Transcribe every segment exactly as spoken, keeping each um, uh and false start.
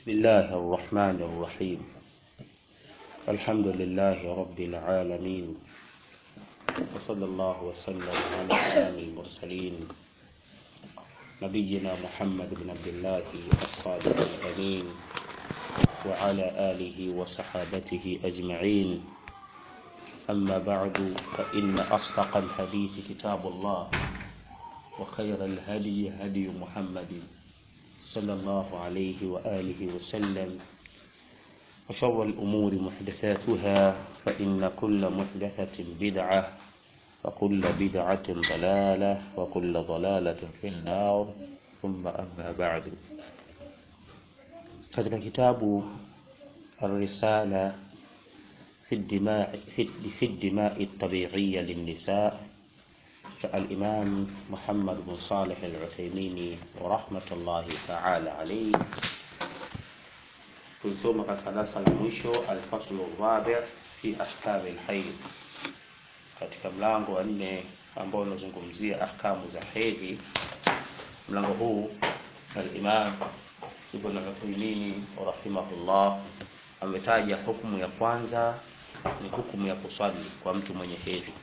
بسم الله الرحمن الرحيم. الحمد لله رب العالمين، وصلى الله وسلم على إمام المرسلين نبينا محمد بن عبد الله الصادق الأمين وعلى آله وصحابته أجمعين. أما بعد، فإن أصدق الحديث كتاب الله، وخير الهدي هدي محمد صلى الله عليه وآله وسلم، وشر الأمور محدثاتها، فإن كل محدثة بدعة، وكل بدعة ضلالة، وكل ضلالة في النار. ثم أما بعد، katika kitabu الرسالة في الدماء في الدماء الطبيعية للنساء الإمام محمد بن صالح العثيمين ورحمة الله تعالى عليه، tulisoma katika darasa la mwisho al-faslu ar-rabi' fi ahkam al-hayd, katika mlango wa nne ambao unazungumzia ahkamu za hedhi. Mlango huu al-Imam Ibn Uthaymeen rahimahullah ametaja hukumu ya kwanza ni hukumu ya kusali kwa mtu mwenye hedhi.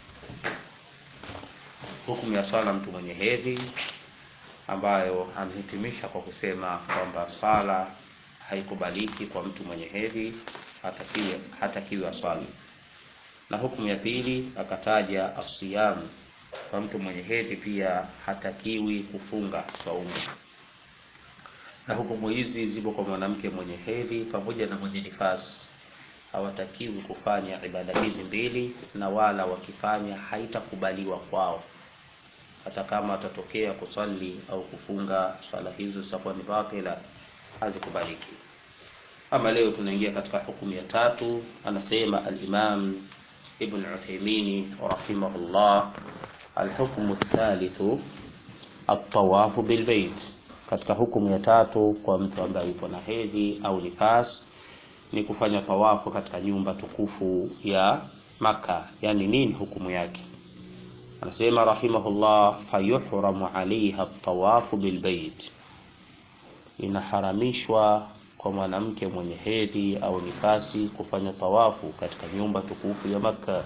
Hukumu ya swala mtu mwenye hedhi, ambayo amehitimisha kwa kusema kwamba sala haikubaliki kwa mtu mwenye hedhi hatakiwi hatakiwi swali. Na hukumu ya pili akataja asiyam, kwa mtu mwenye hedhi pia hatakiwi kufunga saumu. Na hukumu hizi zipo kwa mwanamke mwenye hedhi pamoja na mwenye nifasi, hawatakiwi kufanya ibada hizi mbili, na wala wakifanya haitakubaliwa kwao. Hata kama atatokea kusali au kufunga, swala hizo zitakuwa ni batila, hazikubaliki. Ama leo tunaingia katika hukumu ya tatu. Anasema al-Imam Ibn Uthaymeen rahimahullah, al-hukmu ath-thalithu at-tawafu bil-bayt. Katika hukumu ya tatu kwa mtu ambaye yupo na hedhi au nifas ni kufanya tawafu katika nyumba tukufu ya Makkah. Yani nini hukumu yake? Anasema rahimahullah, fayuhramu alaiha at-tawafu bil-bayt, inaharamishwa kwa mwanamke mwenye hedhi au nifasi kufanya tawafu katika nyumba tukufu ya Makkah.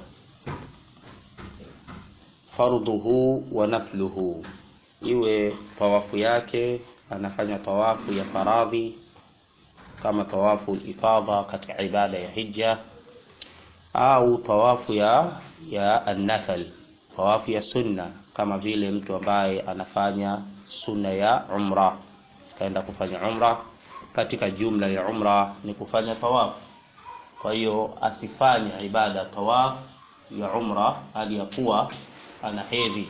Fardhuhu wa nafluhu, iwe tawafu yake anafanya tawafu ya faradhi kama tawafu al-ifadha katika ibada ya hija, au tawafu ya ya an-nafl, tawafu ya sunna, kama vile mtu ambaye anafanya sunna ya umra, kaenda kufanya umra. Katika jumla ya umra ni kufanya tawafu, kwa hiyo asifanye ibada tawaf ya umra aliyakuwa ana hedhi.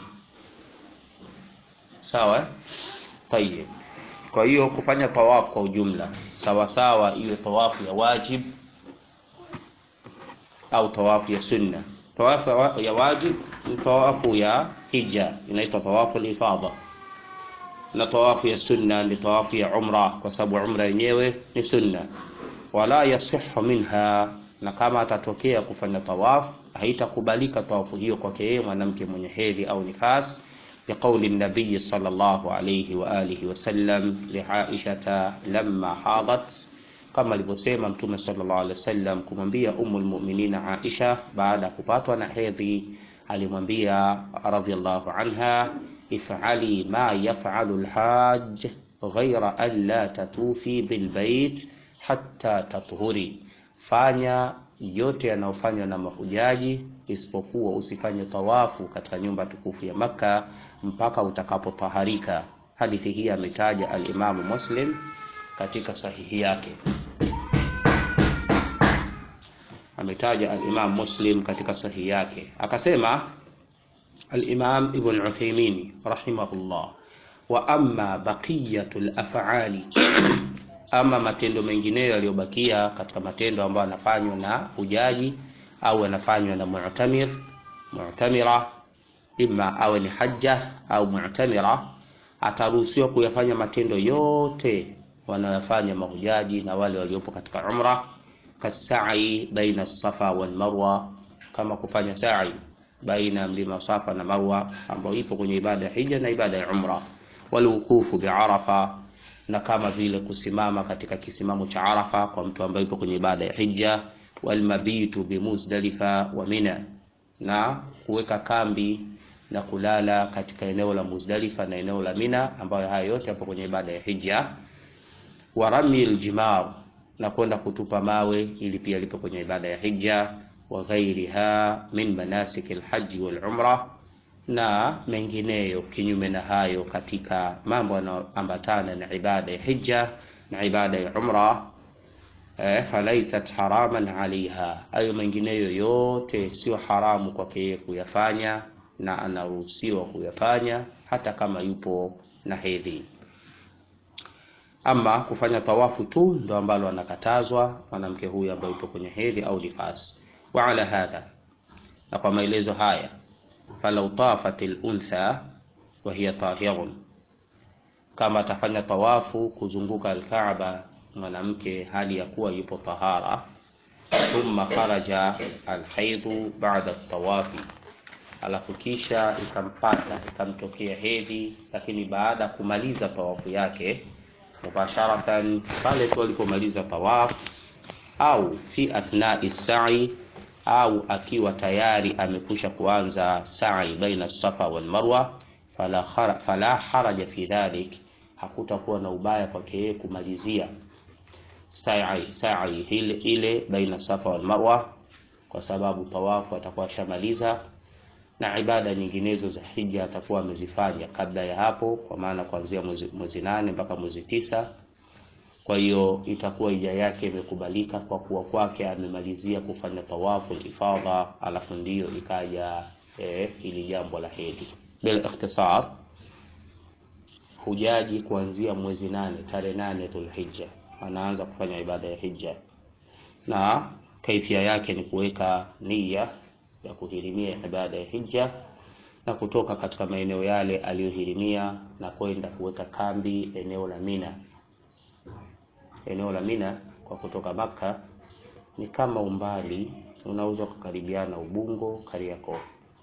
Sawa? Tayeb. Kwa hiyo kufanya tawafu kwa ujumla sawa sawa, iwe tawafu ya wajib au tawafu ya sunna. Tawafu ya wajib ni tawafu ya hija, inaitwa tawafu al-ifadha, na tawafu ya sunna ni tawafu ya umra, kwa sababu umra yenyewe ni sunna. Wala yasihhu minha, na kama atatokea kufanya tawafu haitakubalika tawafu hiyo kwake yeye mwanamke mwenye hedhi au nifas, biqauli an-nabiy sallallahu alayhi wa alihi wasallam li Aisha lamma hadat, kama alivyosema mtume sallallahu alayhi wasallam kumwambia ummul mu'minin Aisha baada kupatwa na hedhi, alimwambia radhiyallahu anha, if'ali ma yaf'alu al-hajj ghayra an la tatufi bil bayt hatta tathuri, fanya yote yanayofanywa na mahujaji isipokuwa usifanye tawafu katika nyumba tukufu ya Makkah mpaka utakapotaharika. Hadithi hii ametaja al-Imam Muslim katika sahihi yake, ametaja al-Imam Muslim katika sahihi yake. Akasema al-Imam Ibn Uthaymeen rahimahullah, wa amma baqiyatul af'ali, ama matendo mengineyo yaliyobakia katika matendo ambayo yanafanywa na hujaji au yanafanywa na mu'tamir mu'tamira, imma awe ni hajja au mu'tamira, ataruhusiwa kuyafanya matendo yote wanayofanya mahujaji na wale waliopo katika umra. Kasai baina Safa wal Marwa, kama kufanya sa'i baina mlima Safa na Marwa, ambao ipo kwenye ibada ya hija na ibada ya umra. Wal wuqufu bi Arafa, na kama vile kusimama katika kisimamo cha Arafa kwa mtu ambaye yupo kwenye ibada ya hija, wal mabitu bi Muzdalifa wa Mina, na kuweka kambi na kulala katika eneo la Muzdalifa na eneo la Mina, ambayo haya yote hapo kwenye ibada ya hija, wa ramil jimar, na kwenda kutupa mawe, ili pia lipo kwenye ibada ya hija, wa ghairiha min manasikil hajj wal umrah, na mengineyo kinyume na hayo katika mambo yanayoambatana na ibada ya hija na ibada ya umra. Eh, falaisat haraman alaiha, ayo mengineyo yote sio haramu kwake yeye kuyafanya, na anaruhusiwa kuyafanya hata kama yupo na hedhi. Ama kufanya tawafu tu ndo ambalo anakatazwa mwanamke huyu ambaye yupo kwenye hedhi au nifasi. Wa ala hadha, na kwa maelezo haya, falau tafatil untha wa hiya tahirun, kama atafanya tawafu kuzunguka al-Kaaba mwanamke hali ya kuwa yupo tahara, thumma kharaja al-haidhu ba'da at-tawafi, alafu kisha ikampata ikamtokea hedhi, lakini baada kumaliza tawafu yake mubasharatan, pale tu alipomaliza tawaf, au fi athna'i as-sa'i, au akiwa tayari amekusha kuanza sa'i baina Safa wal Marwa, fala khara fala haraja fi dhalik, hakutakuwa na ubaya kwake yeye kumalizia sa'i sa'i ile ile baina Safa wal Marwa, kwa sababu tawafu atakuwa shamaliza, na ibada nyinginezo za hija atakuwa amezifanya kabla ya hapo, kwa maana kuanzia mwezi, mwezi nane mpaka mwezi tisa. Kwa hiyo itakuwa hija yake imekubalika kwa kuwa kwake amemalizia kufanya tawafu ifadha, alafu ndio ikaja eh, ili jambo la hedhi. Bila ikhtisar, hujaji kuanzia mwezi nane, tarehe nane Dhulhijja anaanza kufanya ibada ya hija, na kaifia yake ni kuweka nia ya kuhirimia ibada ya hija na kutoka katika maeneo yale aliyohirimia na kwenda kuweka kambi eneo la Mina. Eneo la Mina kwa kutoka Makka ni kama umbali unaweza kukaribiana Ubungo Kariakoo.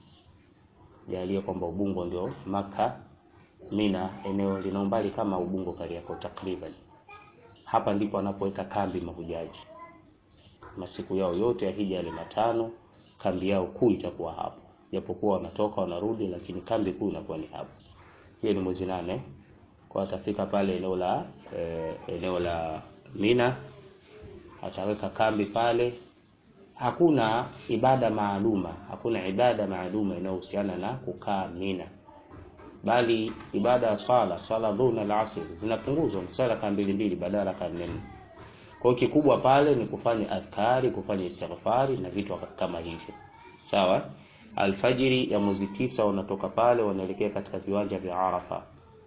Jalia kwamba Ubungo ndio Makka, Mina eneo lina umbali kama Ubungo Kariakoo takriban. Hapa ndipo anapoweka kambi mahujaji. Masiku yao yote ya hija yale matano, kambi yao kuu itakuwa hapo. Japokuwa wanatoka wanarudi, lakini kambi kuu inakuwa ni hapo. Hiyo ni mwezi nane. Kwa atafika pale eneo la e, eneo la Mina, ataweka kambi pale. Hakuna ibada maaluma, hakuna ibada maaluma inayohusiana na kukaa Mina, bali ibada ya swala, swala dhuhur na asr zinapunguzwa swala kama mbili mbili badala kama nne. Kwa hiyo kikubwa pale ni kufanya adhkari, kufanya istighfari na vitu kama hivyo. Sawa? Alfajiri ya mwezi tisa wanatoka pale wanaelekea katika viwanja vya Arafa.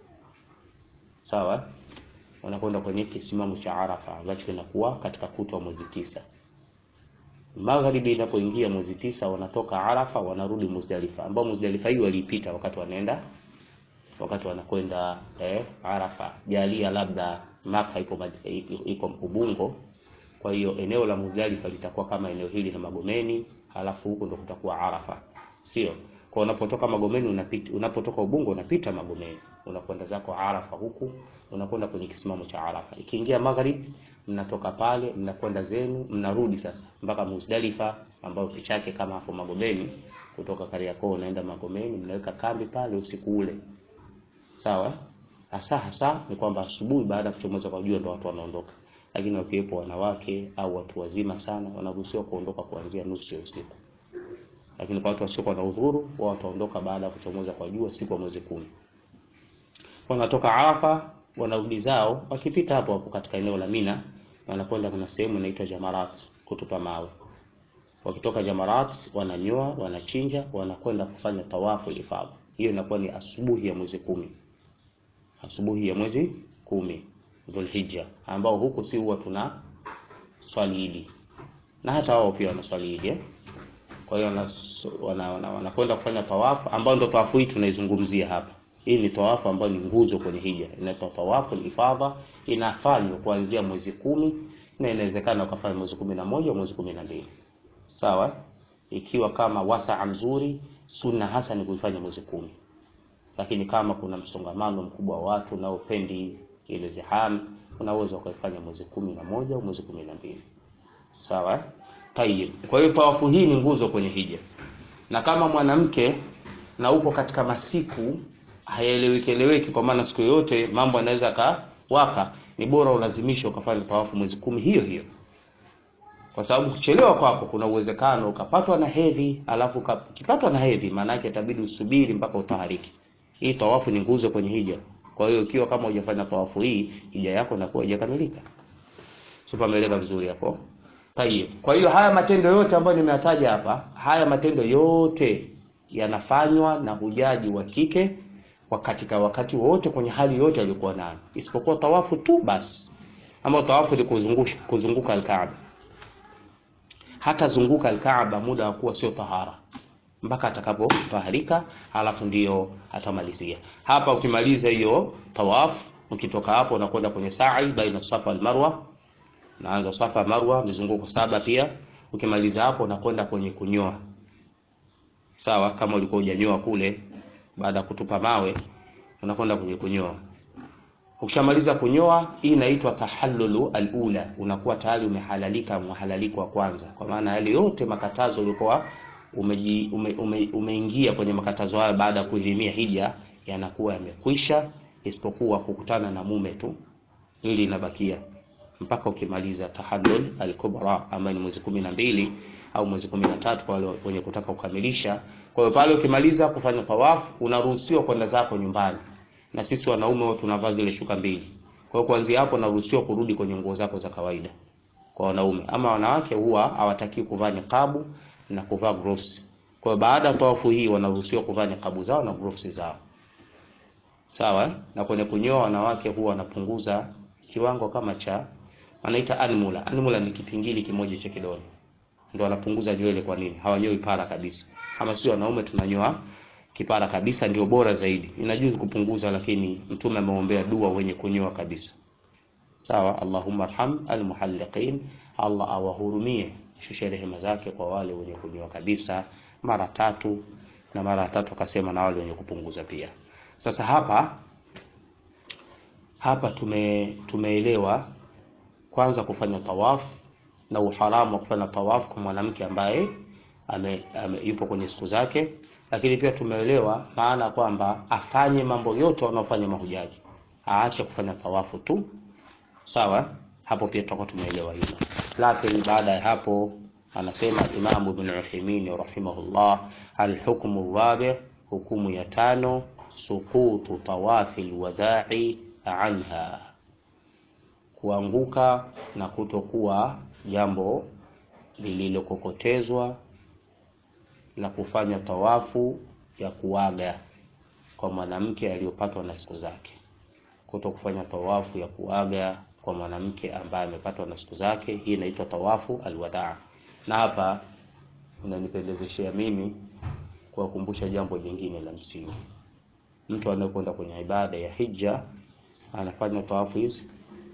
Sawa? Wanakwenda kwenye kisimamo cha Arafa ambacho kinakuwa katika kutwa mwezi tisa. Magharibi inapoingia mwezi tisa wanatoka Arafa wanarudi Muzdalifa, ambao Muzdalifa hiyo walipita wakati wanaenda wakati wanakwenda eh, Arafa. Jalia labda Maka iko iko Ubungo, kwa hiyo eneo la Muzdalifa litakuwa kama eneo hili na Magomeni, halafu huko ndo kutakuwa Arafa. Sio? Kwa unapotoka Magomeni unapita, unapotoka Ubungo unapita Magomeni, unakwenda zako Arafa, huku unakwenda kwenye kisimamo cha Arafa. Ikiingia magharibi mnatoka pale mnakwenda zenu, mnarudi sasa mpaka Muzdalifa, ambao picha yake kama hapo Magomeni. Kutoka Kariakoo unaenda Magomeni, mnaweka kambi pale usiku ule. Sawa? Hasa hasa ni kwamba asubuhi baada ya kuchomoza kwa jua ndo watu wanaondoka. Lakini wakiwepo wanawake au watu wazima sana wanaruhusiwa kuondoka kuanzia nusu ya usiku. Lakini kwa watu wasio na udhuru wao wataondoka baada ya kuchomoza kwa jua siku ya mwezi kumi. Wanatoka Arafa wanarudi zao, wakipita hapo hapo katika eneo la Mina wanakwenda kuna sehemu inaitwa Jamarat kutupa mawe. Wakitoka Jamarat wananyoa, wanachinja, wanakwenda kufanya tawafu ifadha. Hiyo inakuwa ni asubuhi ya mwezi kumi. Asubuhi ya mwezi kumi Dhulhijja, ambao huko si huwa tuna swali Idi. Na hata wao pia wana swali Idi. Eh? Kwa hiyo wana wana wanakwenda kufanya tawafu, ambao ndio tawafu hii tunaizungumzia hapa. Hii ni tawafu ambayo ni nguzo kwenye hija. Inaitwa tawafu ifadha, inafanywa kuanzia mwezi kumi na inawezekana ukafanya mwezi kumi na moja au mwezi kumi na mbili. Sawa? Ikiwa kama wasaa mzuri, sunna hasa ni kuifanya mwezi kumi. Lakini kama kuna msongamano mkubwa wa watu na upendi ile ziham unaweza kuifanya mwezi kumi na moja au mwezi kumi na mbili. Sawa? Tayeb. Kwa hiyo tawafu hii ni nguzo kwenye hija. Na kama mwanamke na uko katika masiku hayaeleweki eleweki, kwa maana siku yote mambo yanaweza kawaka, ni bora ulazimisha ukafanya tawafu mwezi kumi hiyo hiyo. Kwa sababu kuchelewa kwako kuna uwezekano ukapatwa na hedhi, alafu ukipatwa na hedhi maana yake itabidi usubiri mpaka utahariki. Hii tawafu ni nguzo kwenye hija. Kwa hiyo ikiwa kama hujafanya tawafu hii, hija yako inakuwa haijakamilika. Sio, umeeleka vizuri hapo? Tayeb. Kwa hiyo haya matendo yote ambayo nimeyataja hapa, haya matendo yote yanafanywa na hujaji wa kike katika wakati wote, kwenye hali yote aliyokuwa nayo, isipokuwa tawafu tu basi, ambayo tawafu ni kuzungusha kuzunguka al-Kaaba. Hata zunguka al-Kaaba muda wa kuwa sio tahara mpaka atakapotaharika, halafu ndio atamalizia. Hapa ukimaliza hiyo tawaf, ukitoka hapo unakwenda kwenye sa'i baina Safa wal Marwa. Naanza Safa Marwa mizunguko saba pia. Ukimaliza hapo unakwenda kwenye kunyoa. Sawa, kama ulikuwa hujanyoa kule baada ya kutupa mawe, unakwenda kwenye kunyoa. Ukishamaliza kunyoa, hii inaitwa tahallulu al-ula, unakuwa tayari umehalalika muhalaliko wa kwanza, kwa maana yale yote makatazo ulikuwa umeji ume, ume, umeingia kwenye makatazo haya baada ya kuhirimia hija yanakuwa yamekwisha, isipokuwa kukutana na mume tu, ili inabakia mpaka ukimaliza tahallul al-kubra ambayo ni mwezi kumi na mbili au mwezi kumi na tatu kwa wale wenye kutaka kukamilisha. Kwa hiyo pale ukimaliza kufanya tawaf, unaruhusiwa kwenda zako nyumbani. Na sisi wanaume wote tunavaa zile shuka mbili. Kwa hiyo kuanzia hapo unaruhusiwa kurudi kwenye nguo zako za kawaida kwa wanaume. Ama wanawake huwa hawataki kuvaa niqabu na kuvaa gloves. Kwa hiyo baada ya tawafu hii wanaruhusiwa kuvaa niqabu zao na gloves zao. Sawa? Na kwenye kunyoa wanawake huwa wanapunguza kiwango kama cha wanaita anmula. Anmula ni kipingili kimoja cha kidole. Ndio wanapunguza nywele. Kwa nini? Hawanyoi para kabisa. Kama sio wanaume tunanyoa kipara kabisa, ndio bora zaidi. Inajuzu kupunguza, lakini Mtume ameombea dua wenye kunyoa kabisa. Sawa? Allahumma arham almuhalliqin, Allah awahurumie, shusha rehema zake kwa wale wenye kunyoa kabisa mara tatu, na mara tatu akasema na wale wenye kupunguza pia. Sasa hapa hapa tume tumeelewa kwanza kufanya tawaf na uharamu wa kufanya tawaf kwa mwanamke ambaye ame, ame yupo kwenye siku zake, lakini pia tumeelewa maana kwamba afanye mambo yote wanaofanya mahujaji, aache kufanya tawafu tu. Sawa? Hapo pia tutakuwa tumeelewa hilo. Lakini baada ya hapo anasema Imam Ibn Uthaymeen rahimahullah, al-hukmu rabi', hukumu ya tano, suqutu tawafil wada'i anha, kuanguka na kutokuwa jambo lililokokotezwa la kufanya tawafu ya kuaga kwa mwanamke aliyopatwa na siku zake. Kuto kufanya tawafu ya kuaga kwa mwanamke ambaye amepatwa na siku zake, hii inaitwa tawafu alwadaa. Na hapa unanipendezeshia mimi kuwakumbusha jambo jingine la msingi. Mtu anayekwenda kwenye ibada ya hija anafanya tawafu hizi,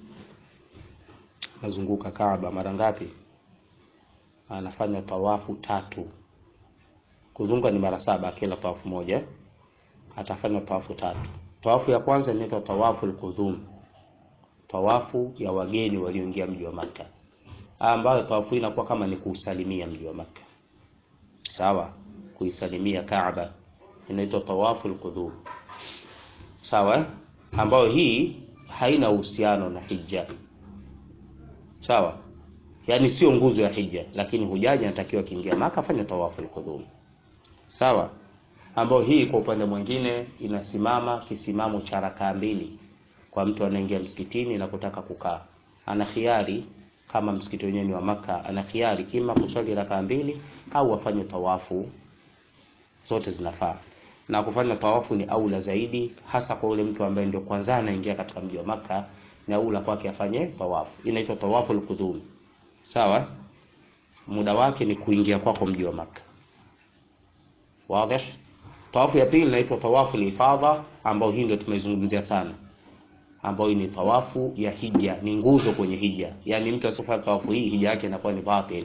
nazunguka Kaaba mara ngapi? Anafanya tawafu tatu. Kuzunguka ni mara saba, kila tawafu moja atafanya tawafu tatu. Tawafu ya kwanza inaitwa tawafu al-qudum, tawafu ya wageni walioingia mji wa Makka, ambayo tawafu inakuwa kama ni kusalimia mji wa Makka. Sawa? Kuisalimia Kaaba inaitwa tawafu al-qudum. Sawa? Ambayo hii haina uhusiano na hija. Sawa? Yaani sio nguzo ya hija, lakini hujaji anatakiwa kiingia Makka afanye tawafu al-qudum. Sawa? Ambao hii kwa upande mwingine inasimama kisimamo cha rakaa mbili kwa mtu anaingia msikitini na kutaka kukaa. Ana khiari, kama msikiti wenyewe ni wa Makka, ana khiari kima kusali rakaa mbili au afanye tawafu. Zote zinafaa. Na kufanya tawafu ni aula zaidi, hasa kwa yule mtu ambaye ndio kwanza anaingia katika mji wa Makka, na aula kwake afanye tawafu. Inaitwa tawafu al-qudum. Sawa? Muda wake ni kuingia kwako mji wa Makka. Wazi? Tawafu ya pili inaitwa tawafu al-ifadha, ambao hii ndio tumeizungumzia sana, ambao ni tawafu ya hija, ni nguzo kwenye hija. Yaani mtu asifanye tawafu hii, hija yake inakuwa ni batil.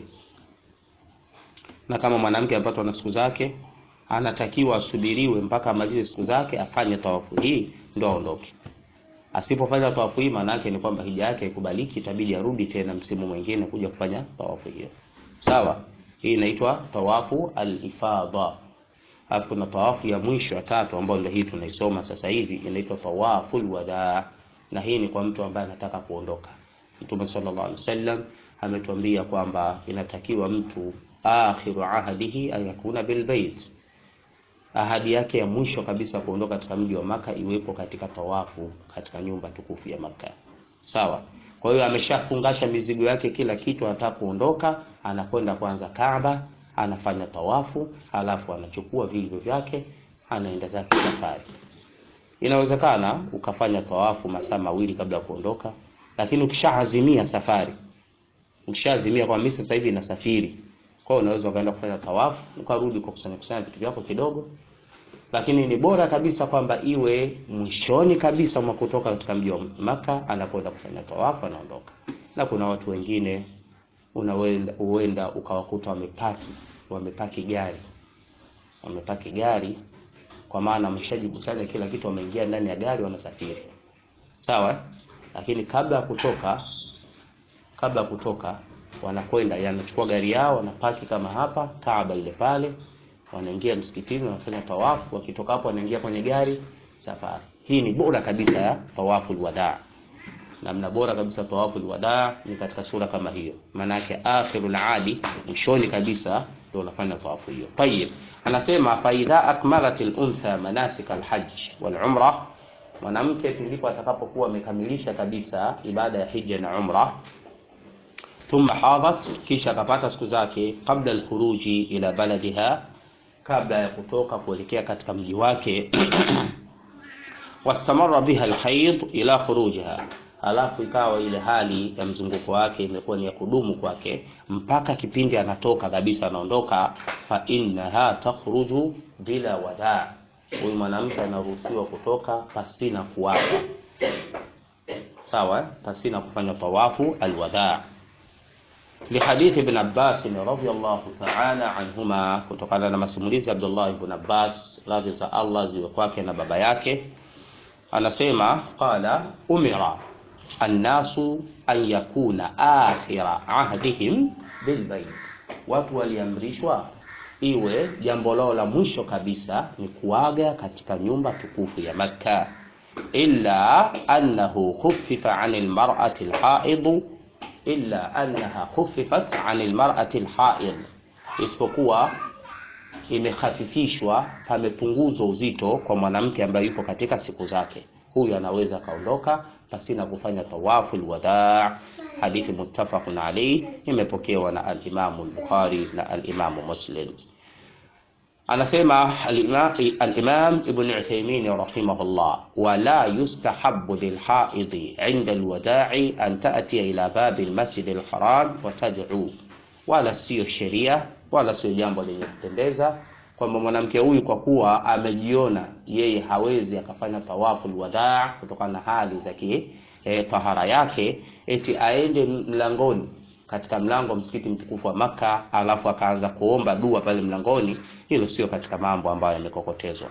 Na kama mwanamke amepatwa na siku zake, anatakiwa asubiriwe mpaka amalize siku zake afanye tawafu hii ndio aondoke. Asipofanya tawafu hii maana yake ni kwamba hija yake haikubaliki, itabidi arudi tena msimu mwingine kuja kufanya tawafu hiyo. Sawa? Hii inaitwa tawafu al-ifadha. Alafu kuna tawafu ya mwisho ya tatu ambayo ndio hii tunaisoma sasa hivi, inaitwa tawaful wadaa, na hii ni kwa mtu ambaye anataka kuondoka. Mtume sallallahu alaihi wasallam ametuambia kwamba inatakiwa mtu akhiru ahadihi ayakuna bil bait, ahadi yake ya mwisho kabisa kuondoka katika mji wa Maka iwepo katika tawafu katika nyumba tukufu ya Maka. Sawa? Kwa hiyo ameshafungasha mizigo yake, kila kitu, anataka kuondoka, anakwenda kwanza Kaaba, anafanya tawafu, halafu anachukua vilivyo vyake, anaenda zake safari. Inawezekana ukafanya tawafu masaa mawili kabla ya kuondoka, lakini ukishaazimia safari, ukishaazimia kwa mimi sasa hivi nasafiri, kwa hiyo unaweza ukaenda kufanya tawafu, ukarudi kwa kusanya kusanya vitu vyako kidogo. Lakini ni bora kabisa kwamba iwe mwishoni kabisa mwa kutoka katika mji wa Maka, anapoenda kufanya tawafu anaondoka. Na kuna watu wengine unawenda uenda ukawakuta wamepaki, wamepaki gari. Wamepaki gari kwa maana ameshajikusanya kila kitu, wameingia ndani ya gari, wanasafiri. Sawa? Lakini kabla ya kutoka, kabla ya kutoka wanakwenda, yanachukua gari yao, wanapaki kama hapa Kaaba ile pale, wanaingia msikitini, wanafanya tawafu, wakitoka hapo wanaingia kwenye gari, safari. Hii ni bora kabisa ya tawaful wadaa. Namna bora kabisa tawaful wadaa ni katika sura kama hiyo. Maana yake akhirul adi, mwishoni kabisa ndio unafanya tawafu hiyo. Tayeb. Anasema fa idha akmalatil untha manasik alhajj wal umrah, mwanamke ndipo atakapokuwa amekamilisha kabisa ibada ya hija na umra, thumma hadat, kisha akapata siku zake, kabla alkhuruji ila baladiha, kabla ya kutoka kuelekea katika mji wake, wastamarra biha alhayd ila khurujiha, alafu ikawa ile hali ya mzunguko wake imekuwa ni ya kudumu kwake mpaka kipindi anatoka kabisa, anaondoka, fa innaha takhruju bila wadaa, huyu mwanamke anaruhusiwa kutoka pasina kuaga. Sawa? Pasina kufanya tawafu alwadaa. Lihadithi ibn Abbas radhiyallahu ta'ala anhuma, kutokana na masimulizi ya Abdullah ibn Abbas radhi za Allah ziwe kwake na baba yake, anasema qala umira annasu an yakuna akhira ahdihim bil bayt, watu waliamrishwa iwe jambo lao la mwisho kabisa ni kuaga katika nyumba tukufu ya Makka, illa annahu khuffifa 'anil mar'ati al-haid, illa annaha khuffifat 'anil mar'ati al-haid, isipokuwa imekhafifishwa, pamepunguzwa uzito kwa mwanamke ambaye yupo katika siku zake. Huyu anaweza kaondoka pasina kufanya tawafu alwadaa. Hadithi muttafaqun alayhi, imepokewa na al-Imam al-Bukhari na al-Imam Muslim. Anasema al-Imam Ibn Uthaymeen rahimahullah, wala yustahabbu lilhaidi 'inda alwada'i an ta'tiya ila bab almasjid alharam wa tad'u, wala sio sheria wala sio jambo lenye kupendeza kwamba mwanamke huyu kwa kuwa amejiona yeye hawezi akafanya tawafu alwadaa kutokana na hali za eh, tahara yake, eti aende mlangoni katika mlango msikiti mtukufu wa Maka alafu akaanza kuomba dua pale mlangoni. Hilo sio katika mambo ambayo yamekokotezwa.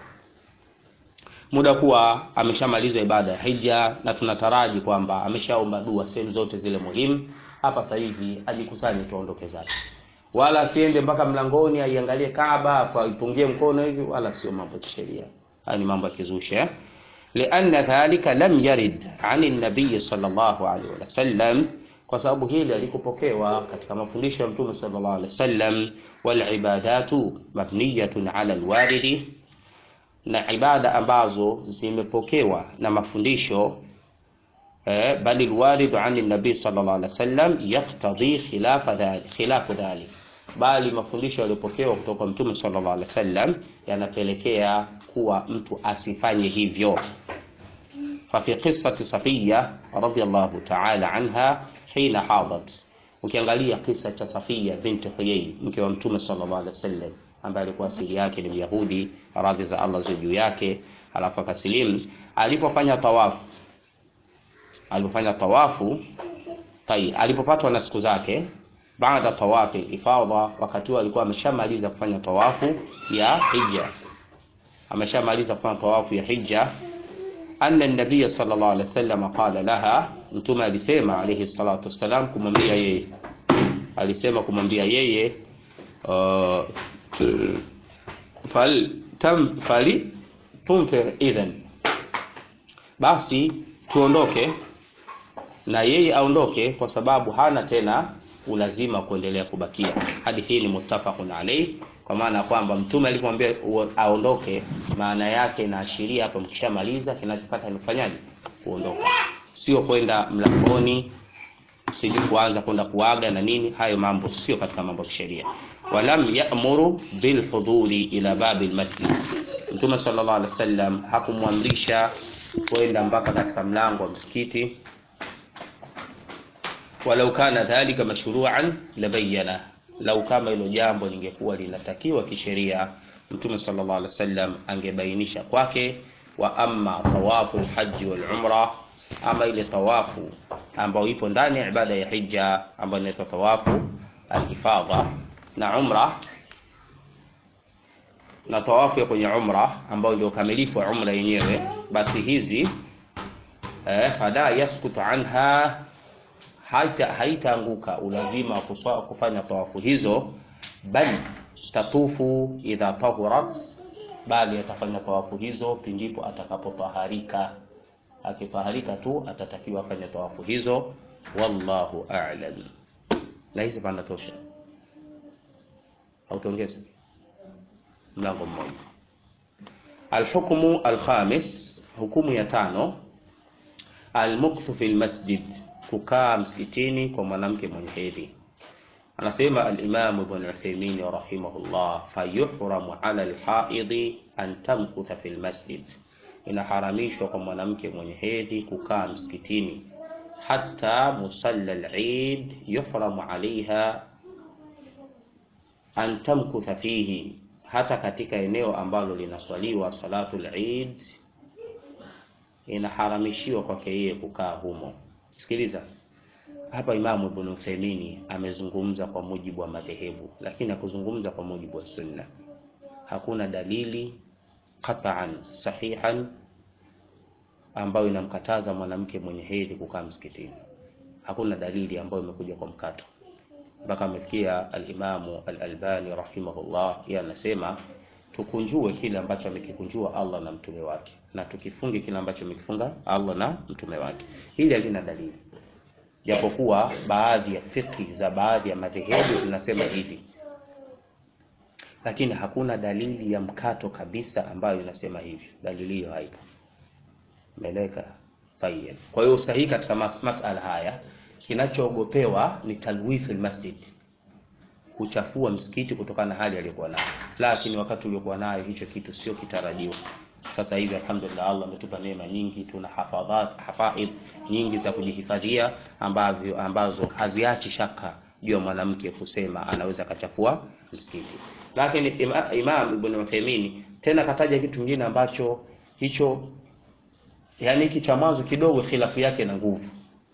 Muda kuwa ameshamaliza ibada ya hija na tunataraji kwamba ameshaomba dua sehemu zote zile muhimu, hapa sasa hivi ajikusanye tuondoke zake, wala asiende mpaka mlangoni aiangalie Kaaba afu aipungie mkono hivi, wala sio mambo ya sheria. Haya ni mambo ya kizusha, lianna dhalika lam yarid 'ani an-nabiy sallallahu alayhi wa sallam, kwa sababu hili alikupokewa katika mafundisho ya Mtume sallallahu alaihi wasallam. Wal ibadatu mabniyatun ala alwaridi, na ibada ambazo zimepokewa na mafundisho eh, bali alwarid an an-nabi sallallahu alaihi wasallam yaftadhi khilafa dhalik, khilafu dhalik, bali mafundisho yaliyopokewa kutoka Mtume sallallahu alaihi wasallam yanapelekea kuwa mtu asifanye hivyo. Fa fi qissati Safiya radhiyallahu ta'ala anha hina hadat, ukiangalia kisa cha Safiya binti Huyay mke wa Mtume sallallahu alaihi wasallam ambaye alikuwa asili yake ni Yahudi, radhi za Allah juu yake, alafu akasilimu, alipofanya tawafu alipofanya tawafu tai alipopatwa na siku zake baada tawafi ifadha, wakati huo alikuwa ameshamaliza kufanya tawafu ya hija, ameshamaliza kufanya tawafu ya hija, anna an-nabiy sallallahu alayhi wasallam qala laha, mtume alisema alayhi salatu wasalam kumwambia yeye, alisema kumwambia yeye uh, fal tam fali tumfir idhan, basi tuondoke na yeye aondoke, kwa sababu hana tena ulazima kuendelea kubakia. Hadithi hii ni muttafaqun alayhi, kwa maana kwamba mtume alipomwambia aondoke, maana yake inaashiria hapo mkishamaliza kinachofuata ni kufanyaje? Kuondoka, sio kwenda mlangoni, sije kuanza kwenda kuaga na nini. Hayo mambo sio katika mambo ya sheria. Walam ya'muru bil huduri ila babil masjid, mtume sallallahu alaihi wasallam hakumwamrisha kwenda mpaka katika mlango wa msikiti. Walau kana dhalika mashru'an labayyana, lau kama hilo jambo lingekuwa linatakiwa kisheria, mtume sallallahu alaihi wasallam angebainisha kwake. Wa amma tawafu alhajj wal umra, ama ile tawafu ambayo ipo ndani ya ibada ya hija ambayo inaitwa tawafu al-ifadha na umra, na tawafu ya kwenye umra ambayo ndio kamilifu wa umra yenyewe, basi hizi eh, fala yaskutu anha, haita haitaanguka ulazima wa kufanya tawafu hizo, bali tatufu idha tahurat, bali atafanya tawafu hizo pindipo atakapotaharika. Akitaharika tu atatakiwa afanye tawafu hizo. Wallahu a'lam. Na hizi panda tosha au tuongeze mlango mmoja. Al-hukmu al-khamis, hukumu ya tano, al-mukthu fil masjid, kukaa msikitini kwa mwanamke mwenye hedhi. Anasema al-Imam Ibn Uthaymeen rahimahullah, fayuhramu 'ala al-haidhi an tamkutha fil masjid, inaharamishwa kwa mwanamke mwenye hedhi kukaa msikitini. Hatta musalla al-Eid yuhramu 'alayha an tamkutha fihi, hata katika eneo ambalo linaswaliwa salatu al-Eid inaharamishiwa kwake yeye kukaa humo. Sikiliza hapa, Imam Ibn Uthaymeen amezungumza kwa mujibu wa madhehebu, lakini hakuzungumza kwa mujibu wa sunna. Hakuna dalili qat'an sahihan ambayo inamkataza mwanamke mwenye hedhi kukaa msikitini. Hakuna dalili ambayo imekuja kwa mkato, mpaka amefikia al-Imam al-Albani rahimahullah, yeye anasema tukunjue kile ambacho amekikunjua Allah na mtume wake, na tukifunge kile ambacho amekifunga Allah na mtume wake. Hili halina dalili, japokuwa baadhi ya fiqh za baadhi ya madhehebu zinasema hivi, lakini hakuna dalili ya mkato kabisa ambayo inasema hivi. Dalili hiyo haipo. Meleka tayeb. Kwa hiyo sahihi katika mas masala haya, kinachoogopewa ni talwith almasjid, kuchafua msikiti kutokana na hali aliyokuwa nayo, lakini wakati uliokuwa nayo hicho kitu sio kitarajiwa. Sasa hivi alhamdulillah, Allah ametupa neema nyingi, tuna hafadhat hafaidh nyingi za kujihifadhia ambavyo ambazo haziachi shaka juu ya mwanamke kusema anaweza kachafua msikiti. Lakini ima, Imam Ibn Uthaymeen tena kataja kitu kingine ambacho hicho, yani hiki cha mwanzo kidogo khilafu yake na nguvu,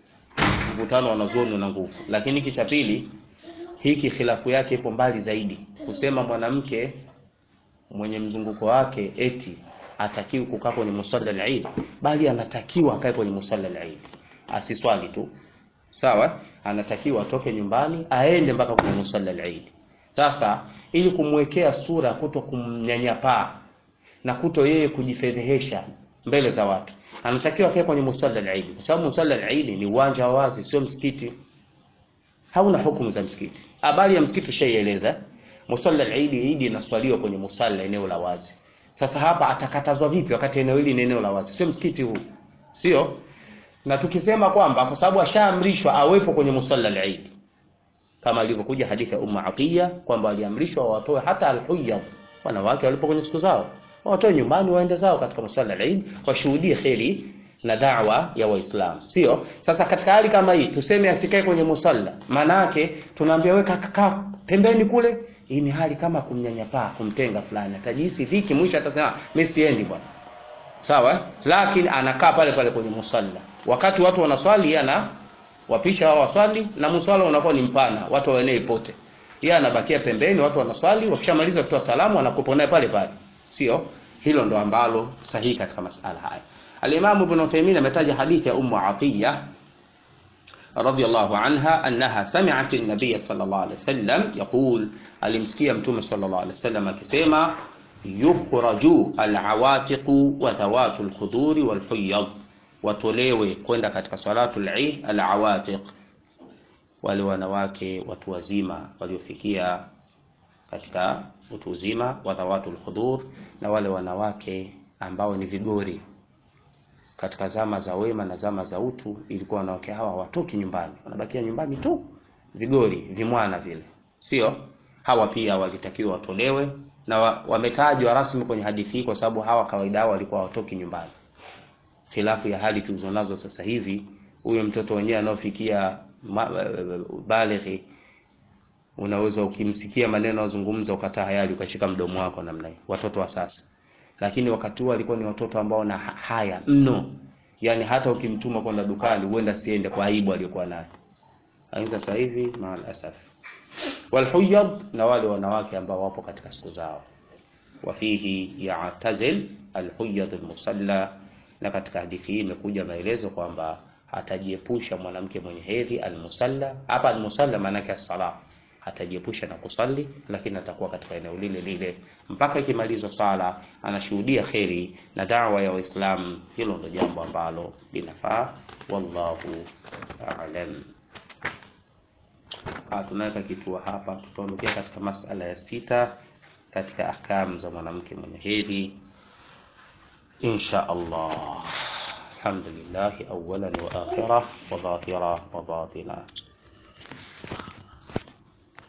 mvutano wanazuoni na nguvu, lakini hiki cha pili hiki khilafu yake ipo mbali zaidi, kusema mwanamke mwenye mzunguko wake eti atakiwa kukaa kwenye musalla al-Eid, bali anatakiwa akae kwenye musalla al-Eid, asiswali tu. Sawa, anatakiwa atoke nyumbani aende mpaka kwenye musalla al-Eid. Sasa ili kumwekea sura kuto kumnyanyapaa na kuto yeye kujifedhehesha mbele za watu, anatakiwa akae kwenye musalla al-Eid, kwa sababu musalla al-Eid ni uwanja wa wazi, sio msikiti. Hauna hukumu za msikiti. Habari ya msikiti shaieleza. Musalla al-Eid, Eid inaswaliwa kwenye musalla, eneo la wazi. Sasa hapa atakatazwa vipi wakati eneo hili ni eneo la wazi, sio msikiti huu, sio? Na tukisema kwamba kwa sababu ashaamrishwa awepo kwenye musalla al-Eid, kama ilivyokuja hadithi ya Ummu Atiya kwamba aliamrishwa watoe hata al-Huyyad, wanawake walipo kwenye siku zao, watoe nyumbani waende zao katika musalla al-Eid washuhudie kheri na da'wa ya Waislamu, sio? Sasa katika hali kama hii tuseme asikae kwenye musalla, maana yake tunaambia weka kaka pembeni kule. Hii ni hali kama kumnyanyapaa, kumtenga fulani, atajihisi dhiki, mwisho atasema mimi siendi bwana. Sawa, lakini anakaa pale pale kwenye musalla wakati watu wanaswali, yana wapisha wao waswali na musalla unakuwa ni mpana, watu waenee pote, yeye anabakia pembeni, watu wanaswali, wakishamaliza kutoa salamu anakupo naye pale pale, sio? Hilo ndo ambalo sahihi katika masala haya. Al-Imam Ibn Taymiyyah ametaja hadithi ya Ummu Atiyya radhiyallahu anha annaha sami'at an-nabiy sallallahu alayhi wasallam yaqul, alimsikia mtume sallallahu alayhi wasallam akisema yukhraju al-awatiqu wa dhawatu al-khuduri wal-huyyad, watolewe kwenda katika salatul Eid al-awatiq, wale wanawake watu wazima waliofikia katika utu uzima, wa dhawatu al-khudur, na wale wanawake ambao ni vigori. Katika zama za wema na zama za utu ilikuwa wanawake hawa watoki nyumbani, wanabakia nyumbani tu, vigori vimwana vile, sio? Hawa pia walitakiwa watolewe, na wametajwa rasmi kwenye hadithi kwa sababu hawa kawaida walikuwa watoki nyumbani, khilafu ya hali tulizonazo sasa hivi. Huyo mtoto wenyewe anaofikia balighi, unaweza ukimsikia maneno azungumza ukataa hayali ukashika mdomo wako namna hiyo, watoto wa sasa. Lakini wakati huo walikuwa ni watoto ambao na haya mno, yani hata ukimtuma kwenda dukani huenda siende kwa aibu aliyokuwa nayo. Lakini sasa hivi maal asaf. Wal huyyad, na wale wanawake ambao wapo katika siku zao. Wafihi ya'tazil al huyyad al musalla, na katika hadithi hii imekuja maelezo kwamba atajiepusha mwanamke mwenye hedhi al musalla. Hapa al musalla maana yake as-sala, atajiepusha na kusali, lakini atakuwa katika eneo lile lile mpaka ikimalizwa sala, anashuhudia khairi na da'wa ya Uislamu. Hilo ndio jambo ambalo linafaa, wallahu a'lam. Tunaweka kitu hapa, tutaondokea katika masala ya sita katika ahkamu za mwanamke mwenye hedhi insha Allah. Alhamdulillah awwalan wa akhirah wa dhahira wa batina.